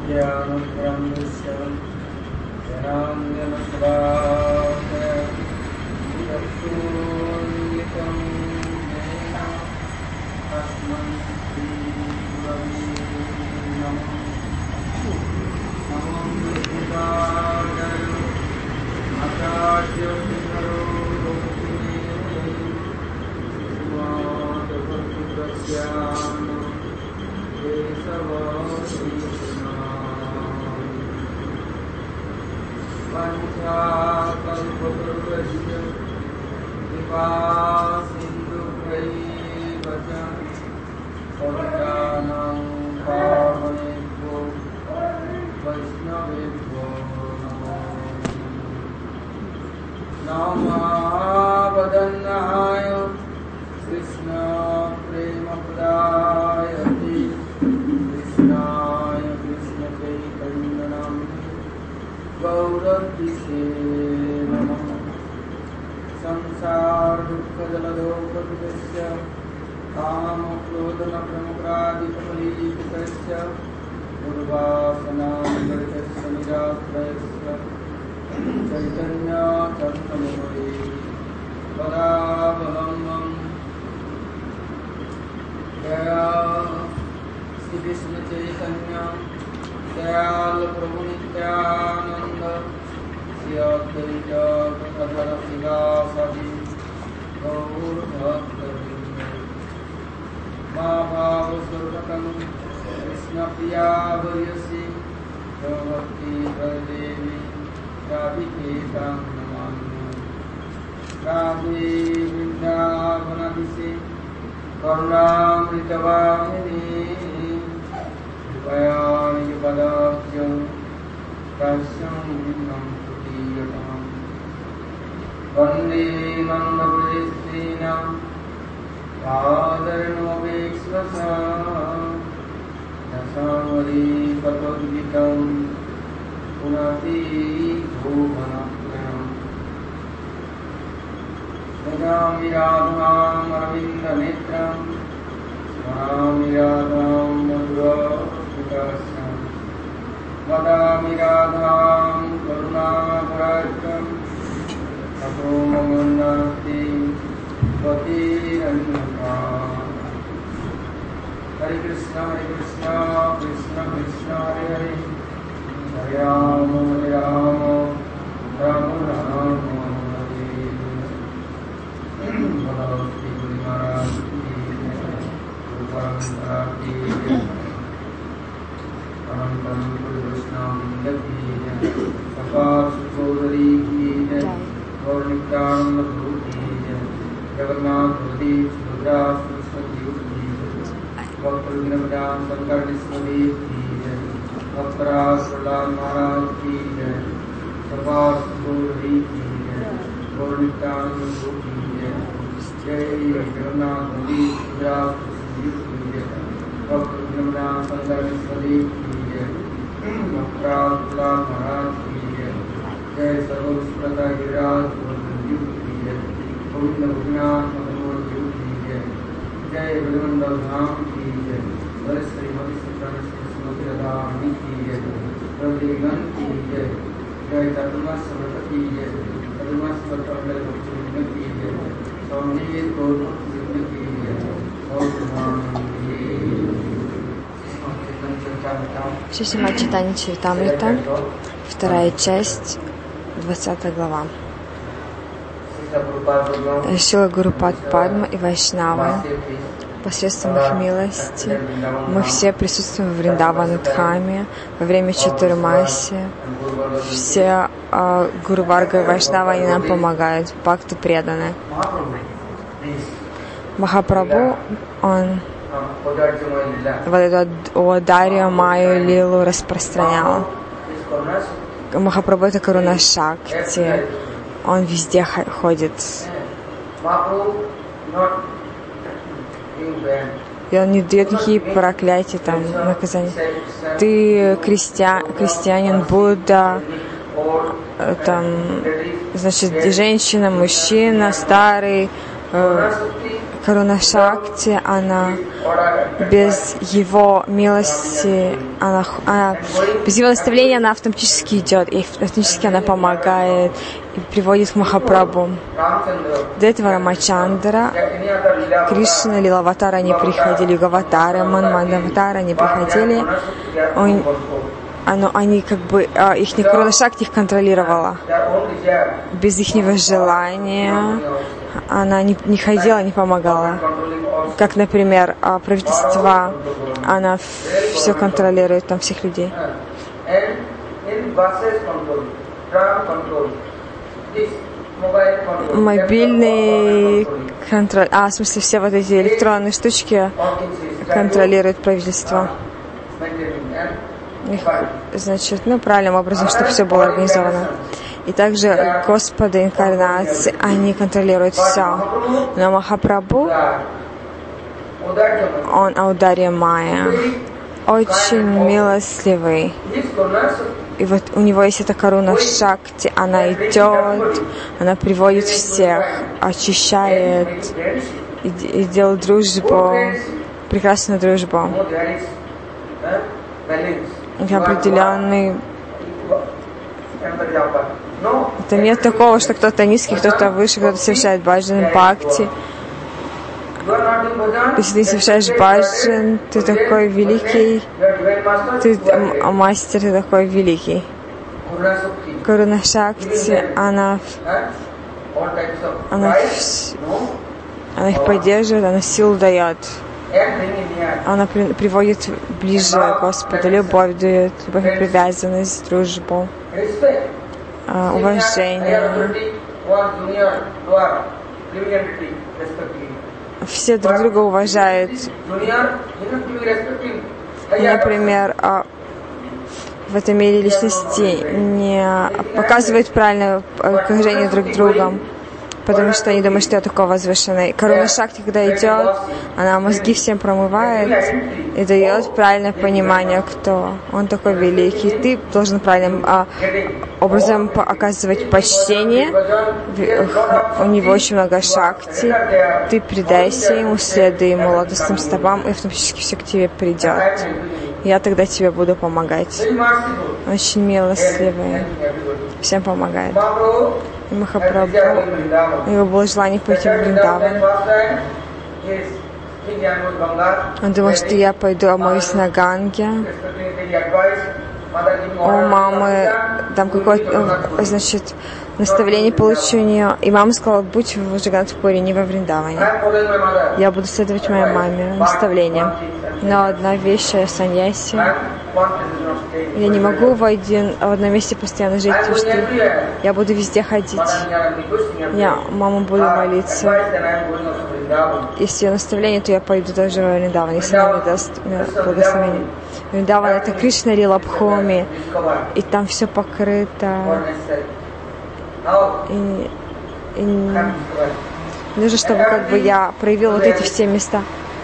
Шримад Чайтанья Чаритамрита, 2 часть, 20 глава. Шрила Гурупад Падма и Вайшнавы, посредством их милости, мы все присутствуем в Вриндаванудхаме во время Чатурмаси. Все Гуру Варга и Вайшнава, они нам помогают, бхакты преданы. Махапрабху, он вот эту Одарью Майю Лилу распространял. Махапрабху — это Каруна Шакти, он везде ходит. И он не дает никакие проклятия, там, наказания. Ты крестьянин, Будда, там, значит, женщина, мужчина, старый, Каруна Шакти, она без его милости, без его наставления она автоматически идет, и автоматически она помогает и приводит к Махапрабху. До этого Рамачандра, Кришна, Лилаватара не приходили, Гаватара, Манмандаватара не приходили. Они как бы, их Каруна Шакти их контролировала. Без их желания она не ходила, не помогала. Как, например, правительство, она все контролирует, там всех людей. Мобильный контроль, в смысле все вот эти электронные штучки контролирует правительство. Значит, правильным образом, чтобы все было организовано. И также Господы инкарнации, они контролируют все. Но Махапрабху, он Аударья Майя, очень милостливый. И вот у него есть эта Каруна Шакти, она идет, она приводит всех, очищает и делает дружбу, прекрасную дружбу. Определенный. Там нет такого, что кто-то низкий, кто-то выше, кто-то совершает баджан, бхакти. Если ты совершаешь баджан, ты такой великий, ты мастер, ты такой великий. Каруна Шакти, она их поддерживает, она силу дает. Она приводит ближе к Господу, любовь дает, любовь и привязанность, дружбу, уважение. Все друг друга уважают. Например, в этом мире личности не показывают правильное окружение друг другом, потому что они думают, что я такой возвышенный. Каруна Шакти, когда идет, она мозги всем промывает и дает правильное понимание, кто он такой великий. Ты должен правильным образом оказывать почтение. У него очень много шакти. Ты предайся ему, следуй ему лотосным стопам, и автоматически все к тебе придет. Я тогда тебе буду помогать. Очень милостливый. Всем помогает. И Махапрабху, у него было желание пойти в Вриндаван. Он думал, что я пойду омоюсь на Ганге. У мамы там какое-то, значит, наставление получу у нее. И мама сказала, будь в Джаганатхпуре, не во Вриндаване. Я буду следовать моей маме наставлениям. Но одна вещь, я саньяси. Я не могу в одном месте постоянно жить, потому что я буду везде ходить. Я маму буду молиться. Если ее наставление, то я пойду даже в Вриндаван, если она мне даст благословение. Вриндаван — это Кришна Лила Бхуми, и там все покрыто. И нужно, чтобы как бы я проявил вот эти все места.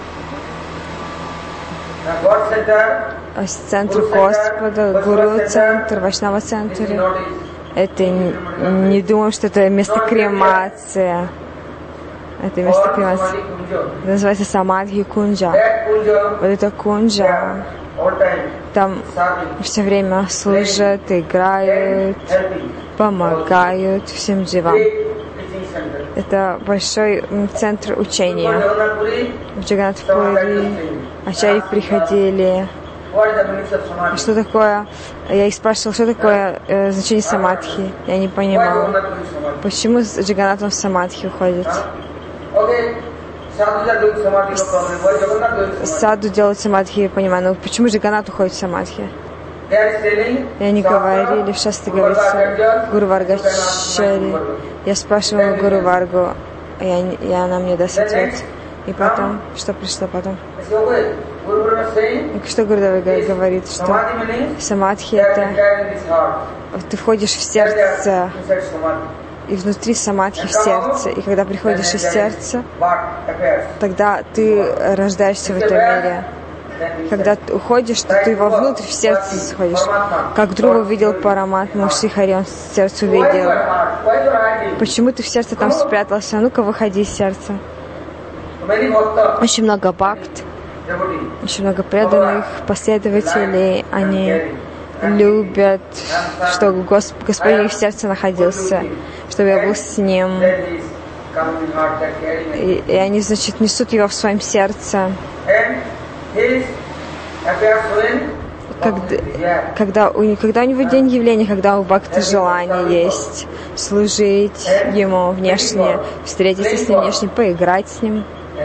Центр Господа, Гуру-центр, Вайшнава-центр. Это не думаю, что это место кремации. Это место кремации. Это называется Самадхи Кунджа. Вот это Кунджа. Там все время служат, играют, помогают всем дживам. Это большой центр учения. В Джаганатхпуре ачарьи приходили. Что такое? Я их спрашивала, что такое значение самадхи. Я не понимала. Почему с Джаганатом в самадхи уходит? Саду делают самадхи, я понимаю. Но почему Джаганат уходит в самадхи? И они говорили, в шасте говорится, Гуру Варгачари. Я спрашивала Гуру Варгу, и она мне даст ответ. И потом, что пришло потом? И что Гурудева говорит, что самадхи — это ты входишь в сердце, и внутри самадхи в сердце. И когда приходишь из сердца, тогда ты рождаешься в этом мире. Когда ты уходишь, то ты вовнутрь в сердце сходишь. Как Друва видел Параматму Шрихари, он в сердце увидел. Почему ты в сердце там спрятался? А ну-ка, выходи из сердца. очень много бхакт, очень много преданных последователей. Они любят, что Господь в сердце находился, чтобы я был с Ним. И они, значит, несут его в своем сердце. Когда у него день явления, когда у бхакти желание есть служить ему внешне, встретиться с ним внешне, поиграть с ним,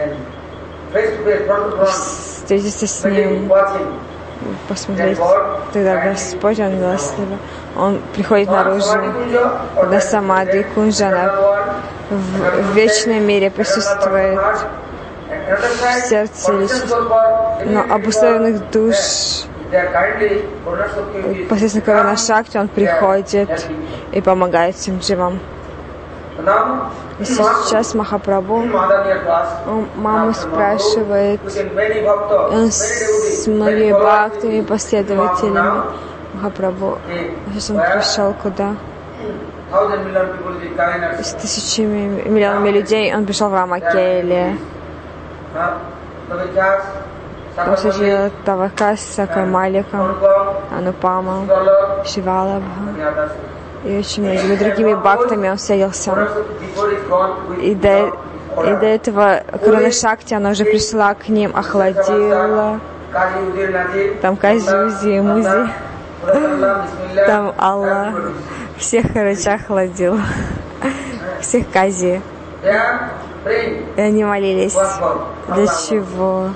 встретиться с ним, посмотреть, тогда Господь, Он милостливый, Он приходит наружу, когда самадхи кунджана в вечном мире присутствует в сердце личности, но обусловленных душ посредством Каруна Шакти Он приходит и помогает всем дживам. И сейчас Махапрабху маму спрашивает, он с многими бхактами, последователями Махапрабху. Сейчас он пришел куда? С тысячами, миллионами людей он пришел в Рамакеле. Там сидел Тавака с Сакармаликом, Анупама, Шивалабха. И очень многими другими бхактами он встретился. И до этого Каруна Шакти, она уже пришла к ним, охладила. Там Кази, Музи. Там Аллах. Всех, короче, охладил. Всех Кази. И они молились. Для чего?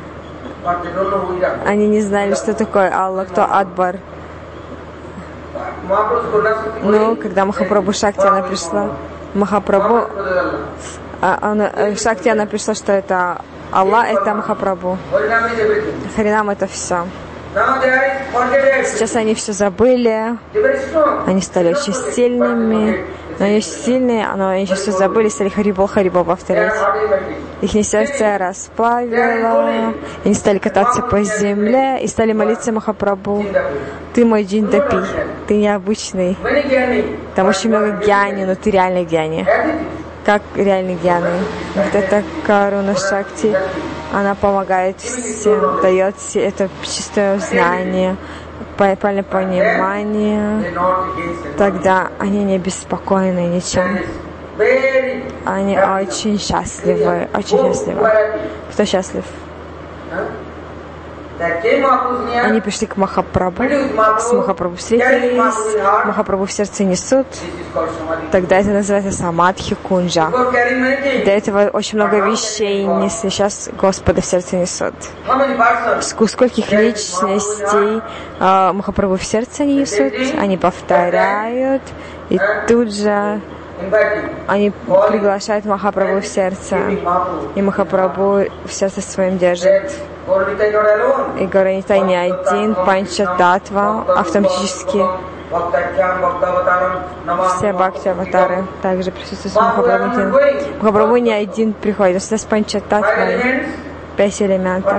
Они не знали, что такое Аллах, кто Адбар. Но когда Махапрабху Шакти она пришла, Шакти она пришла, что это Аллах, это Махапрабху. Харинам это все. Сейчас они все забыли, они стали очень сильными, но они очень сильные, но они сейчас все забыли, стали Харибол повторять. Их сердце расплавило, они стали кататься по земле и стали молиться Махапрабху. Ты мой джиндапи, ты необычный. Там очень много гьяни, но ты реальный гьяни. Как реальный гьяни. Вот это Каруна Шакти, она помогает всем, дает это чистое знание, правильное понимание. Тогда они не беспокоены ничем. Они очень счастливы, очень счастливы. Кто счастлив? Они пришли к Махапрабху, с Махапрабху встретились, Махапрабху в сердце несут, тогда это называется самадхи кунджа. До этого очень много вещей несли, сейчас Господа в сердце несут. Скольких личностей Махапрабху в сердце несут, они повторяют, и тут же они приглашают Махапрабху в сердце, и Махапрабху в сердце своем держит. И Гауранитай не один, Панча-татва, автоматически все бхакти-аватары также присутствуют с Махапрабху. Махапрабху не один приходит, у нас Панча-татва, 5 элементов.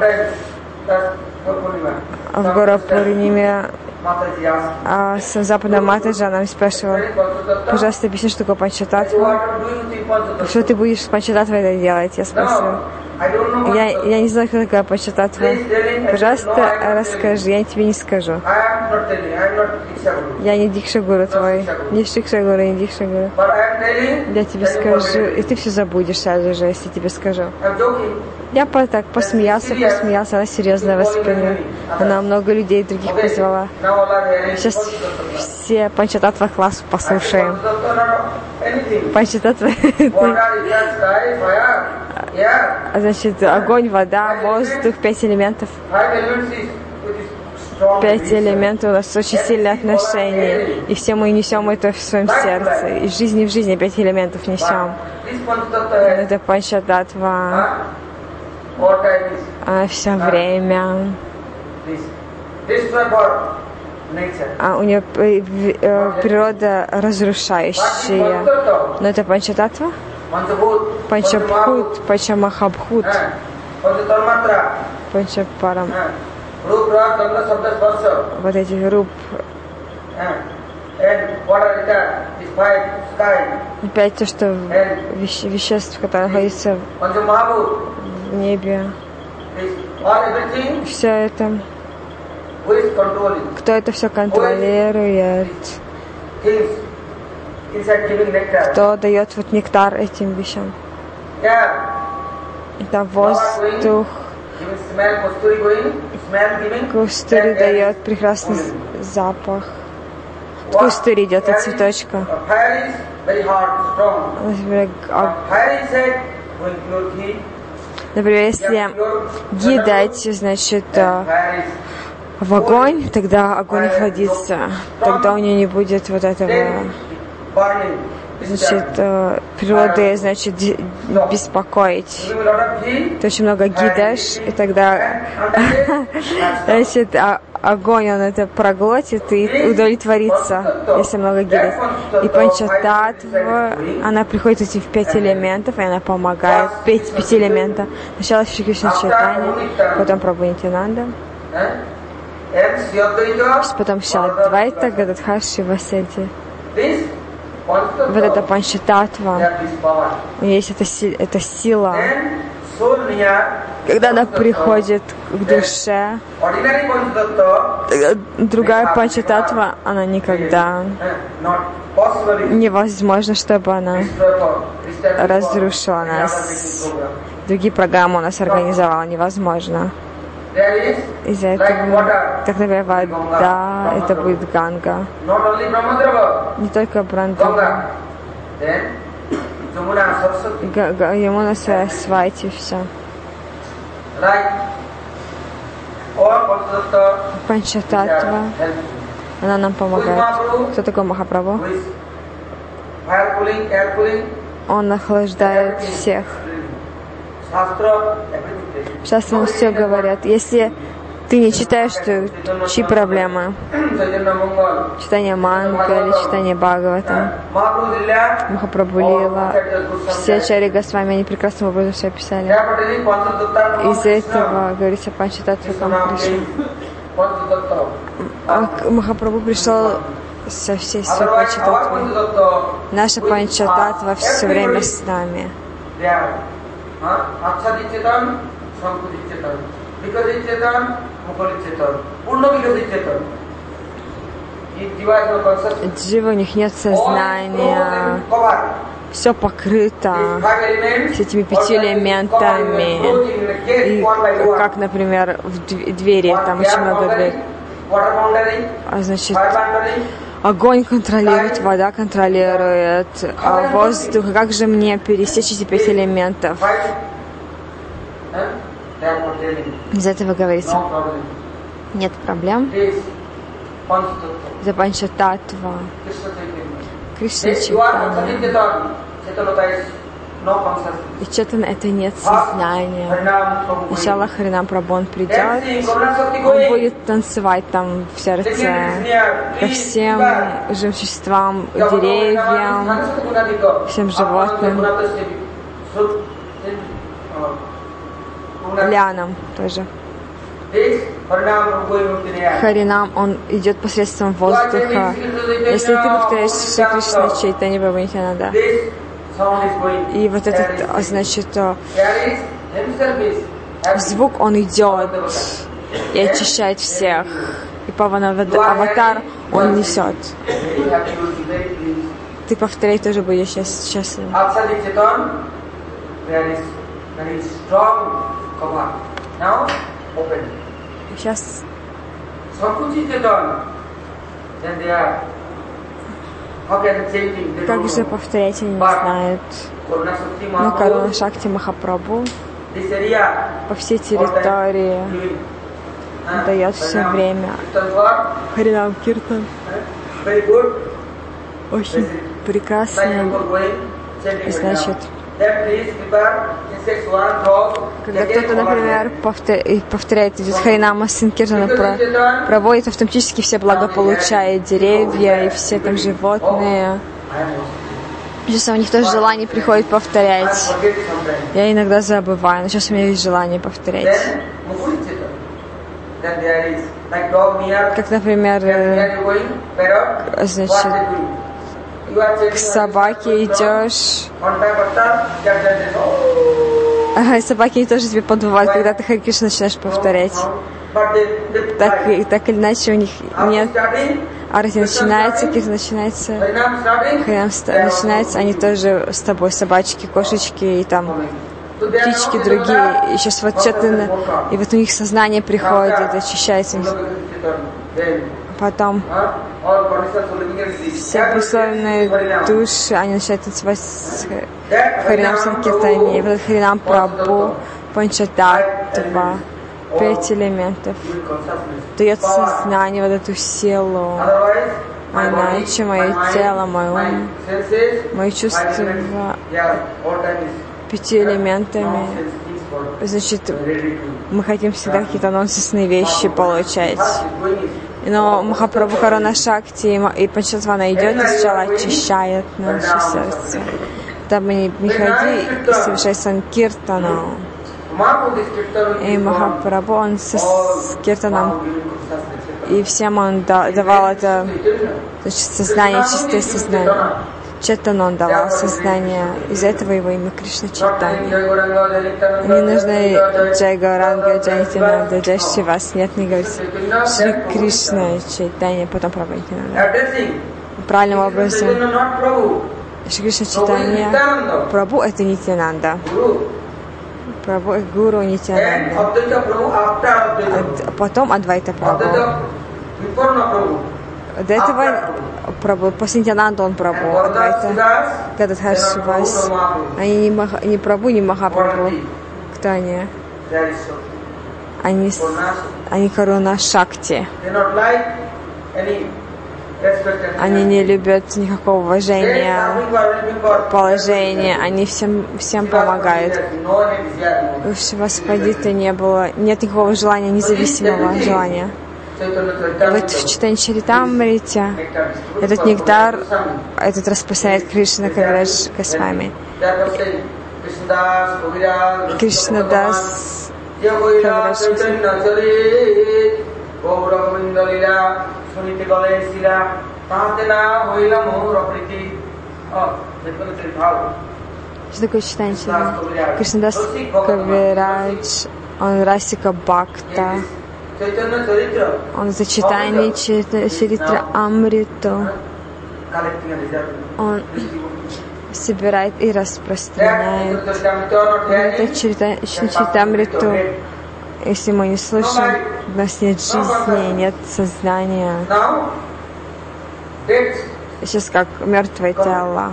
В Гора-Пурниме с запада Матаджа нам спрашивала, пожалуйста, объясни, что такое Панча-татва. Что ты будешь с Панча-татвой это делать? Я спросила. Я не знаю, кто такая Панча-татва. Пожалуйста, расскажи, я тебе не скажу. Я не Дикша-гуру твой. Не Шикша-гуру, не Дикша-гуру. Я тебе скажу, и ты все забудешь сразу же, если тебе скажу. Я так посмеялся, она серьезно восприняла. Она много людей других позвала. Сейчас все Панча-татва класс послушаем. Панча-татва значит, огонь, вода, воздух, 5 элементов. 5 элементов, у нас очень сильные отношения. И все мы несем это в своем сердце. И в жизни 5 элементов несем. Это Панча-татва. Все время. У нее природа разрушающая. Но это Панча-татва? Панчабхут, Панчамахабхут, Панчапарам. Вот эти руп. Опять то, что веществ, которые находятся в небе, все это, кто это все контролирует, кто дает вот нектар этим вещам. Это воздух. Кустури дает прекрасный запах. Кустури идет от цветочка. Например, если ги дать, значит, в огонь, тогда огонь охладится. Тогда у нее не будет вот этого, значит, природы, значит, беспокоить. Ты очень много ги дашь, и тогда, значит, огонь, он это проглотит и удовлетворится, если много ги дать. И панчататва, она приходит этих 5 элементов, и она помогает. 5 элементов. Сначала Шри Кришна Чайтанья, потом Прабху Нитьянанда, потом Шри-Адвайта, Гададхар, Шивасати. Вот эта панчататва, у нее есть эта сила. Когда она приходит к душе, другая панчататва, она никогда невозможно, чтобы она разрушила нас. Другие программы у нас организовала, невозможно. Из-за этого, так, например, вода, это будет Ганга. Не только Брандава. Ямуна, Сарасвати, все. Панчататва, она нам помогает. Кто такой Махапрабху? Он охлаждает всех. Сейчас нам все говорят. Если ты не читаешь, то чьи проблемы? Читание Манга или читание Бхагавата, Махапрабху Лила, все ачарьи Госвами, они прекрасным образом все описали. Из-за этого говорится Панчататва Кришна. Махапрабху пришел со всей своей Панчататвой. Наша Панчататва все время с нами. Джива, у них нет сознания, все покрыто с этими 5 элементами. И как, например, в двери, там очень много дверей. Значит, огонь контролирует, вода контролирует, воздух. Как же мне пересечь эти 5 элементов? Из этого говорится, нет проблем. За Панчататва, Кришна Чайтанья. И Четана — это нет сознания. Сначала Харинам Прабху, он придет, он будет танцевать там в сердце ко всем живым существам, деревьям, всем животным, лианам тоже. Харинам, он идет посредством воздуха. Если ты повторяешь Шри Кришна Чайтанья Прабху Нитьянанда, и вот этот, значит, звук, он идет и очищает всех. И Аватар, он несет. Ты повторяй, тоже будешь счастлив. Сейчас как же повторять, они не знают. Но Каруна Шакти Махапрабху по всей территории дает все время Харинам Киртан. Очень прекрасно. И значит, когда кто-то, например, повторяет, идет Харинама Санкиртана, проводит, автоматически все благополучают, деревья и все там животные. Сейчас у них тоже желание приходит повторять. Я иногда забываю, но сейчас у меня есть желание повторять. Как, например, значит, к собаке идешь, собаки тоже тебе подвывают, когда ты Харе Кришна начинаешь повторять. Так или иначе у них нет. Арати начинается, Киртан начинается, Харинам начинается, они тоже с тобой, собачки, кошечки и там птички другие. И сейчас вот что-то, и вот у них сознание приходит, очищается. Потом все обусловленные души, они начинают танцевать с Харинам Санкиртане. И вот Харинам Прабху, Панчататтва, 5 элементов, дает сознание, вот эту силу. А иначе мое тело, мой ум, мои чувства 5 элементами. Значит, мы хотим всегда какие-то нонсенсные вещи получать. Но Махапрабху Каруна Шакти и Панчатвана идет и сначала очищает наше сердце. Дабы не ходи и совершай санкиртану. И Махапрабху, он с киртаном, и всем он давал это, значит, сознание, чистое сознание. Четану он давал сознание, из-за этого его имя Кришна Чайтанья. Не нужно Джай Гауранга, Джай Нитянанда, Джай Шивас, нет, не говорится Шри Кришна Чайтанья, потом Прабху Нитянанда. Правильным образом, Шри Кришна Чайтанья, Прабху это Нитянанда. Прабху и Гуру Нитянанда. А потом Адвайта Прабху. До этого Прабху, после Нитянанда он Прабху. Адвайта Гададхар Шивас. Они не Прабху, не Махапрабху. Кто они? Они Каруна Шакти. Они не любят никакого уважения, положения, они всем помогают. У Шиваспадита не было, нет никакого желания, независимого желания. И вот в Чайтанья Чаритамрите этот нектар, этот распространяет Кришна Кавирадж Госвами. Кришнадас Кавирадж Госвами. Что такое Чайтанья Чаритамрита? Кришнадас Кавирадж, он Расика Бхакта. Он за Чайтанья Чаритра Амриту. Он собирает и распространяет. Это Чаритамриту. Если мы не слышим, у нас нет жизни, нет сознания. Сейчас как мертвое тело.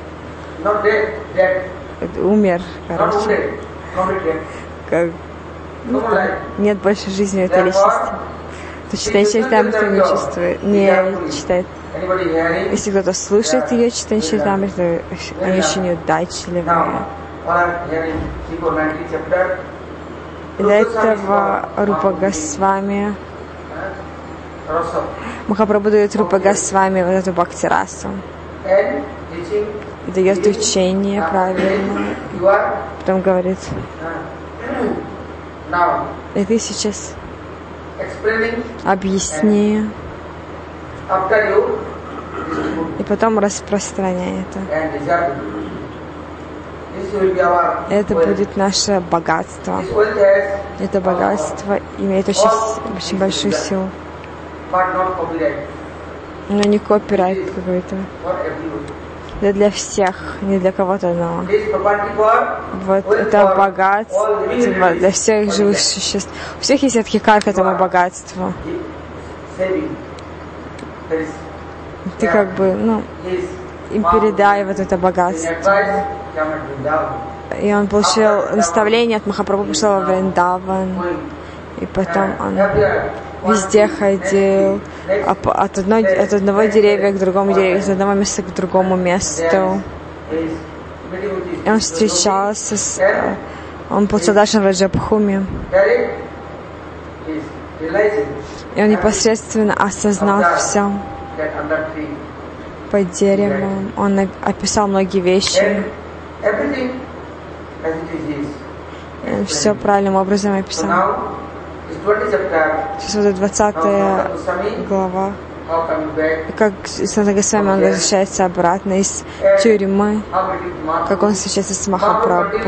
Умер, короче. Как нет больше жизни в этой личности. То Чайтанья Чаритамриту не чувствует, не читает. Если кто-то слушает ее Чайтанья Чаритамриту, они очень неудачливые. Для этого Рупа Госвами, Махапрабху дает Рупа Госвами вот эту бхакти-расу. И дает учение правильно. Потом говорит, и ты сейчас объясни. И потом распространяй это. Это будет наше богатство. Это богатство имеет очень большую силу. Но не копирайт какой-то. Это для всех, не для кого-то одного. Вот это богатство для всех живых существ. У всех есть адхикар к этому богатству. Ты как бы, им передай вот это богатство. И он получил наставление от Махапрабху, пошел во Вриндаван. И потом он везде ходил, от одного деревья к другому деревью, от одного места к другому месту. И он встречался он получил даршан в Раджабхуми. И он непосредственно осознал все. Под деревом он описал многие вещи. И он все правильным образом описал. Сейчас вот 20 глава как Санта Госвами он возвращается обратно из тюрьмы, как он встречается с Махапрабху.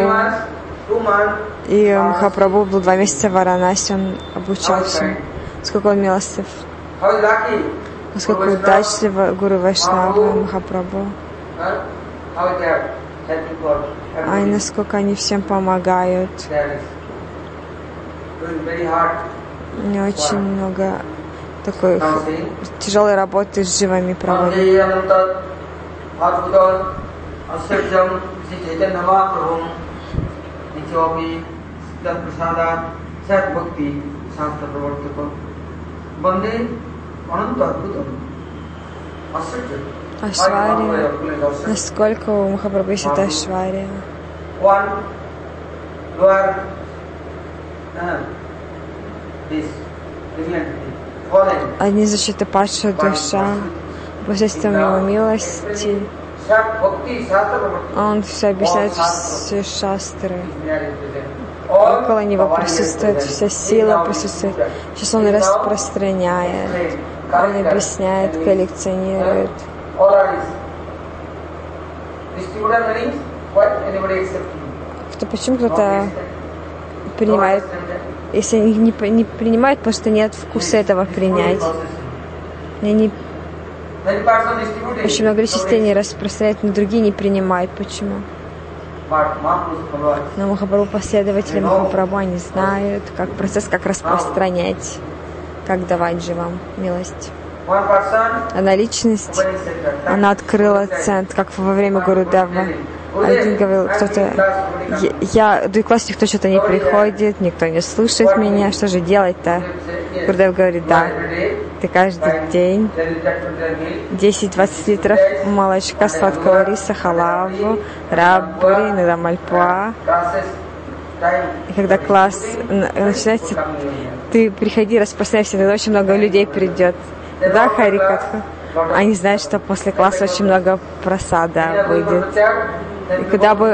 И Махапрабху был 2 месяца в Варанаси, он обучался. Сколько он милостив. Насколько удачлива Гуру Вайшнава Махапрабху. И насколько они всем помогают. Не очень много такой тяжелой работы с живыми проводят. Айшвария. Насколько у Махапрабху есть эта Айшвария? Одни защиты падшая душа, посредством его милости. Он все объясняет, все шастры. Около него присутствует вся сила, присутствует. Сейчас он распространяет, он объясняет, коллекционирует. Почему кто-то принимает, если они не принимают, потому что нет вкуса этого принять. Они очень много частей распространяют, но другие не принимают. Почему? Но Махапрабху, последователи Махапрабху, они знают, как процесс, как распространять, как давать живым милость. Она личность, она открыла центр, как во время Гурудева. Один говорил, кто-то, я до класса никто что-то не приходит, никто не слушает меня, что же делать-то? Гурудев говорит, да, ты каждый день 10-20 литров молочка, сладкого риса, халаву, раббури, иногда мальпуа. И когда класс начинается, ты приходи, распространяйся, тогда очень много людей придет. Да, Харикатха? Они знают, что после класса очень много просада будет. И куда бы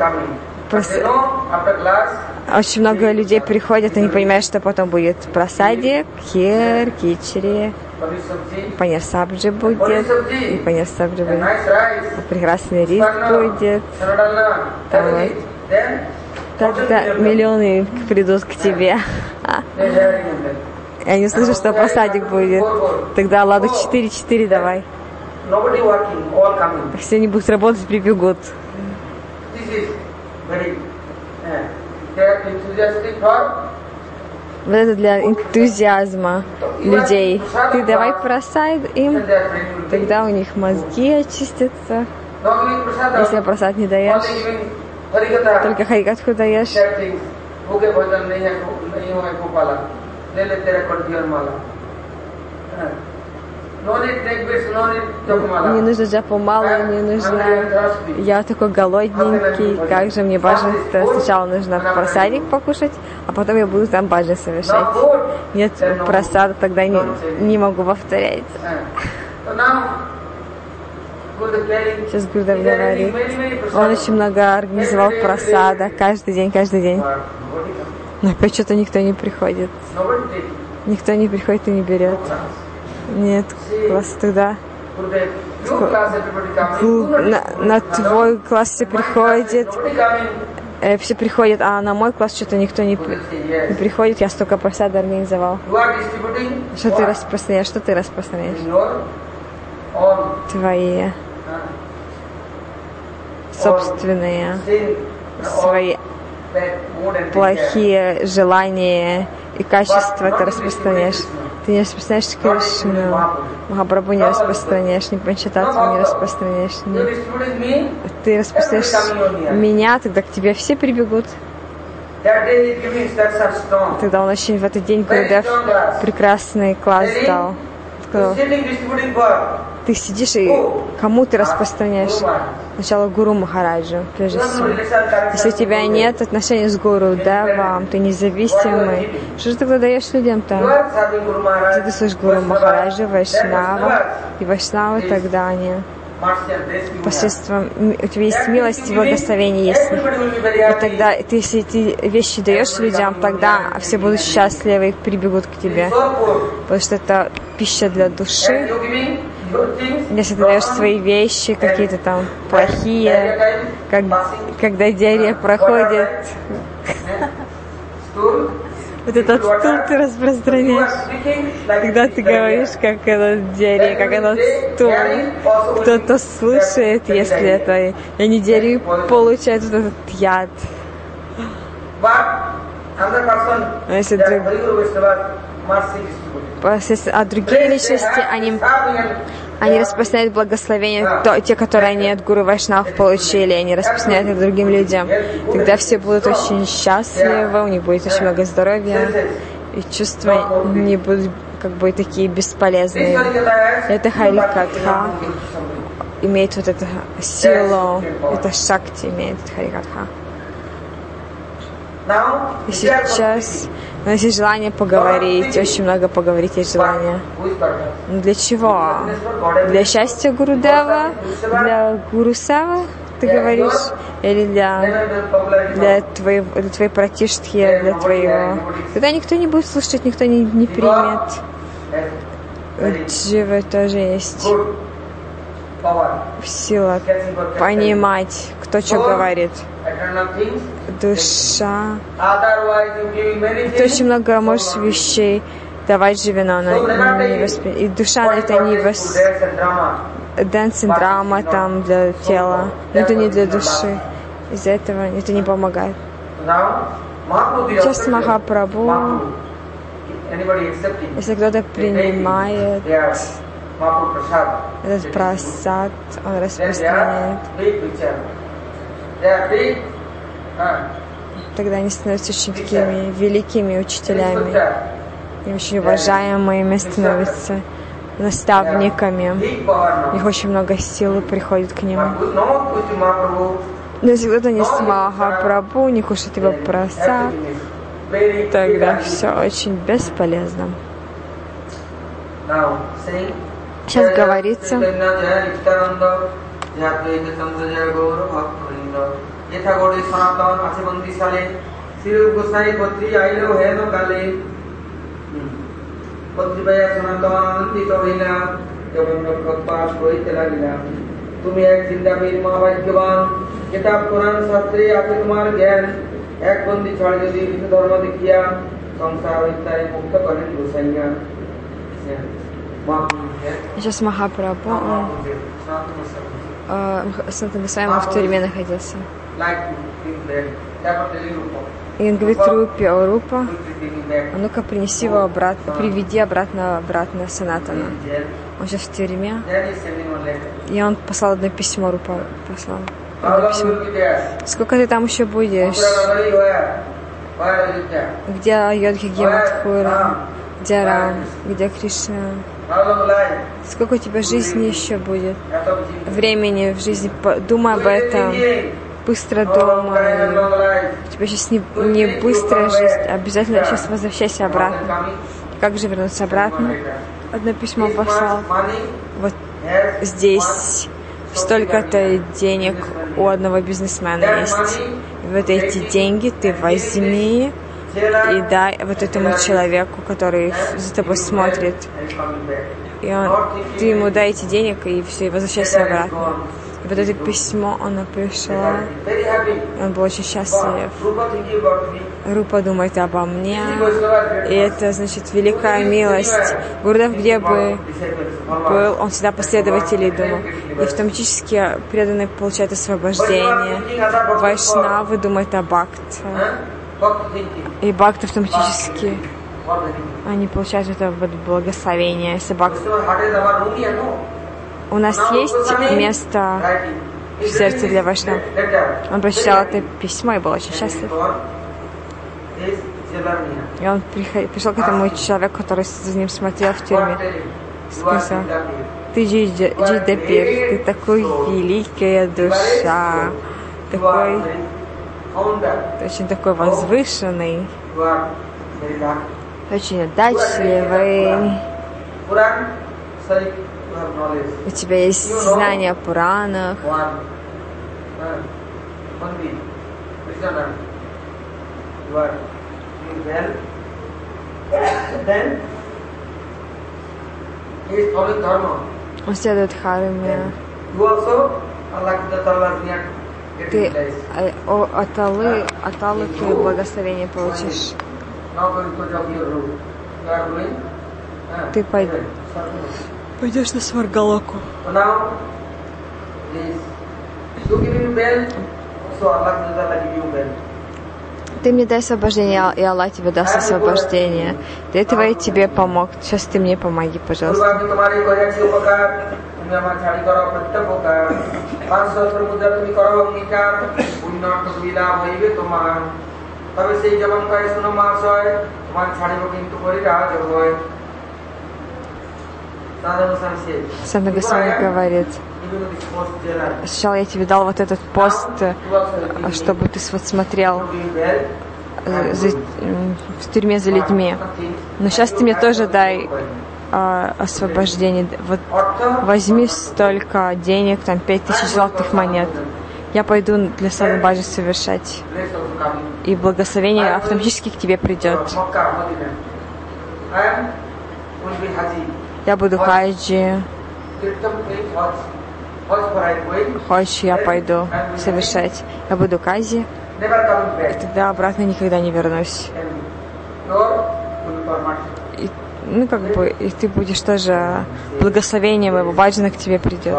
очень много людей приходят, они понимают, что потом будет просадик, хер, кичери, панир сабджи будет, и панир сабджи будет, прекрасный рис будет. Вот. Тогда миллионы придут к тебе. И они слышат, что просадик будет. Тогда ладу 4-4 давай. Все они будут работать, прибегут. Вот это для энтузиазма людей. Ты давай просад им, тогда у них мозги очистятся. Если просад не даешь, только харикатху даешь. Не нужно джапа-мала, не нужно. Я такой голодненький, как же мне баджан-то? Сначала нужно просадик покушать, а потом я буду там баджан совершать. Нет просада, тогда не могу повторять. Сейчас Гурудев говорит, он очень много организовал просада, каждый день. Но опять что-то никто не приходит. Никто не приходит и не берет. Нет, класс тогда. На твой класс все приходят, а на мой класс что-то никто не приходит. Я столько просад организовал. Что ты распространяешь? Твои собственные, свои плохие желания и качества ты распространяешь. Ты не распространяешь Кришну, Махапрабху не распространяешь, ни Панчататтву не распространяешь. Ты распространяешь меня, тогда к тебе все прибегут. Тогда он очень в этот день Гурудев прекрасный класс дал. Сказал, ты сидишь и кому ты распространяешь? Сначала Гуру Махараджу, прежде всего. Если у тебя нет отношений с Гуру, да, вам, ты независимый, что же тогда даешь людям-то? Если ты слышишь Гуру Махараджу, Вайшнава, и Вайшнавы тогда они посредством, у тебя есть милость и благословение, если. И тогда, если ты вещи даешь людям, тогда все будут счастливы и прибегут к тебе. Потому что это пища для души. Если ты даешь свои вещи, какие-то там плохие, когда диарея проходит, вот этот стул ты распространяешь. Когда ты говоришь, как этот диарея, как этот стул, кто-то слушает, если это они диарею получают вот этот яд. А если другие личности, они распространяют благословение, те, которые они от Гуру Вайшнав получили, они распространяют это другим людям. Тогда все будут очень счастливы, у них будет очень много здоровья, и чувства не будут как бы такие бесполезные. Это Харикатха имеет вот эту силу, это шакти имеет Харикатха. И сейчас у нас есть желание поговорить, очень много поговорить есть желание. Но для чего? Для счастья Гурудева? Для Гурусева, ты говоришь? Или для твоей пратиштхи, для твоего? Тогда никто не будет слушать, никто не примет. У Дживы тоже есть сила понимать, кто что говорит. Душа. Ты очень много можешь вещей давать живе, но она не воспринимает. И душа это не дэнс и драма там для тела, но это не для души. Из-за этого это не помогает. Сейчас Махапрабху, если кто-то принимает этот прасад, он распространяет. Тогда они становятся очень такими великими учителями, и очень уважаемыми становятся наставниками. У них очень много силы приходит к ним. Но если кто-то не с Махапрабху, не кушает его прасад, тогда все очень бесполезно. Сейчас говорится, তুমি এক জিন্দাবীর মহাভাগ্যবান, কিতাব কোরআন শাস্ত্রে আছে তোমার জ্ঞান, এক বন্দী ছড়ে যদি বিষ্ণু ধর্ম দেখিয়া সংসার হইতায় মুক্ত করেন গোসাইয়া। Сейчас Махапрабху, Сантана Госвами в тюрьме находился. И он говорит Рупе: о Рупа, а ну-ка принеси его обратно, приведи обратно Санатана. Он сейчас в тюрьме. И он послал одно письмо, Рупа послал. Письмо. Сколько ты там еще будешь? Где Йодхи, где Мадхура, где Рам, где Кришна? Сколько у тебя жизни еще будет? Времени в жизни. Думай об этом. Быстро думай. У тебя сейчас не быстрая жизнь. Обязательно сейчас возвращайся обратно. Как же вернуться обратно? Одно письмо послал. Вот здесь столько-то денег у одного бизнесмена есть. И вот эти деньги ты возьми и дай вот этому человеку, который за тобой смотрит. И ты ему дай эти денег, и все, и возвращайся обратно. И вот это письмо она пришла, и он был очень счастлив. Рупа думает обо мне, и это значит великая милость. Гурудев где бы был, он всегда последователей думал. И автоматически преданные получают освобождение. Вайшнавы думают о бхакте. И бхакти автоматически они получают это благословение. Если бхакти... У нас есть место в сердце для Вайшнав. Он прочитал это письмо и был очень счастлив. И он пришел к этому человеку, который за ним смотрел в тюрьме. Сказал: ты Джидапир, ты такой великая душа, такой, очень такой возвышенный, очень удачливый. У тебя есть знания о Пуранах. Он следует Дхарме. Ты от Аллы ты благословение получишь. Ты пойдешь на Сваргалоку. Ты мне дай освобождение, и Аллах тебе даст освобождение. Для этого я тебе помог. Сейчас ты мне помоги, пожалуйста. Санта Госвами говорит, сначала я тебе дал вот этот пост, чтобы ты смотрел в тюрьме за людьми. Но сейчас ты мне тоже дай освобождение. Вот возьми столько денег, там 5000 золотых монет. Я пойду для Садхабаджи совершать. И благословение автоматически к тебе придет. Я буду хаджи. Хочешь, я пойду совершать. Я буду кази. И тогда обратно никогда не вернусь. И, и ты будешь тоже благословение моего баджана к тебе придет.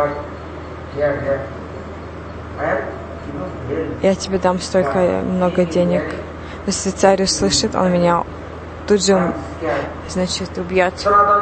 Я тебе дам столько много денег. Если царь услышит, он меня тут же, значит, убьет.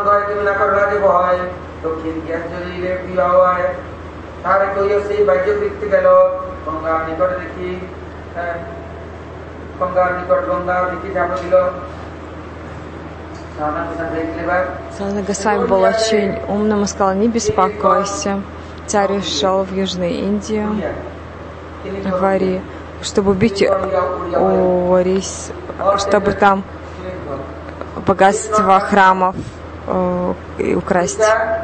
Санта Госвами был очень умным и сказал: не беспокойся. Царь ушел в Южную Индию, Вари, чтобы убить Варис, чтобы там богатство храмов украсть.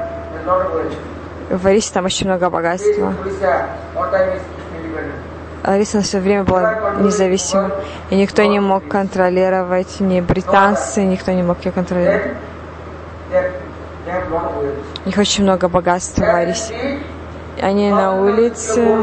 В Варисе там очень много богатства. Ариса все время была независима, и никто не мог контролировать, ни британцы, никто не мог ее контролировать. У них очень много богатства в Арисе. Они на улице,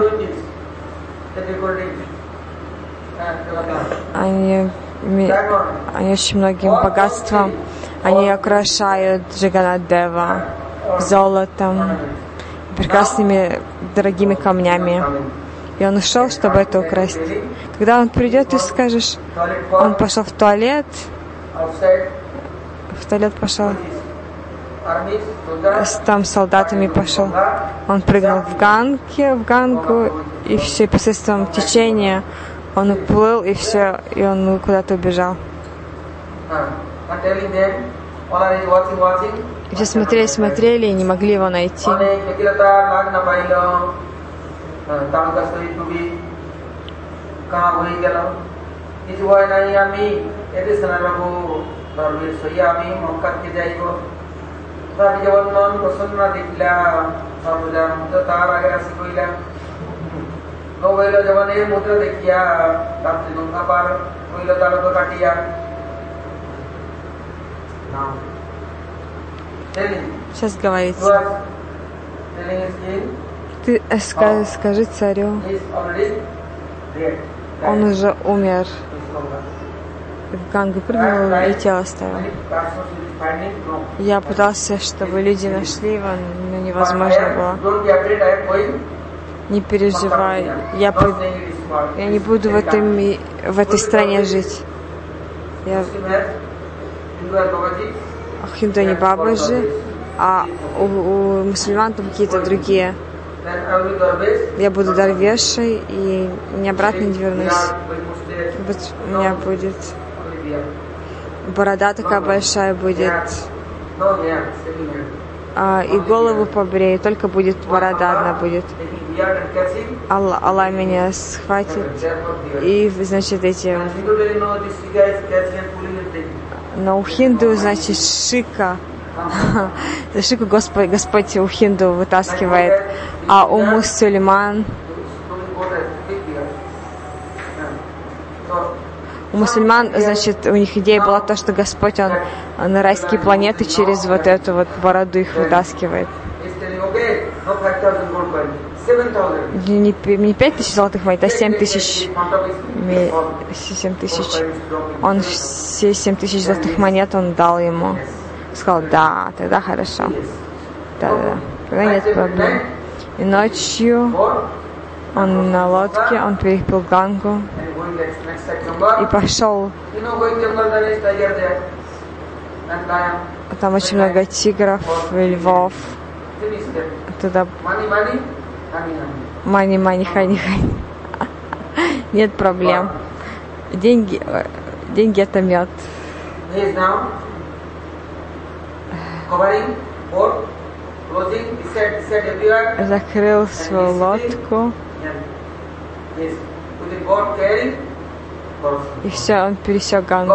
они очень многим богатством, они украшают Джаганнат-дева золотом, прекрасными дорогими камнями. И он ушел, чтобы это украсть. Когда он придет, ты скажешь, он пошел в туалет пошел, там с солдатами пошел. Он прыгнул в гангу, и все, посредством течения он уплыл, и все, и он куда-то убежал. И все смотрели, и не могли его найти. Сейчас говорите. Ты скажи царю, он уже умер. В Гангу прыгнул и тело оставил. Я пытался, чтобы люди нашли его, но невозможно было. Не переживай, я не буду в этой стране жить. Я Хиндуни Бабаджи, а у мусульман там какие-то другие. Я буду дарвешей и не обратно не вернусь. Вот у меня будет борода такая большая будет, и голову побрею, только будет борода одна будет. Аллах меня схватит, и, значит, но у хинду, значит, шика, За штуку Господь у хинду вытаскивает, а у мусульман значит, у них идея была то, что Господь, Он на райские планеты через вот эту вот бороду их вытаскивает. Не 5000 золотых монет, а 7000. 7000. Он все 7000 золотых монет он дал ему. Сказал, да, тогда хорошо. Да. Тогда нет проблем. И ночью он на лодке, он перепил Гангу и пошел. Там очень много тигров, львов. Туда мани, хани. Нет проблем. Деньги это мед. Закрыл свою лодку. И все, он пересек Гангу.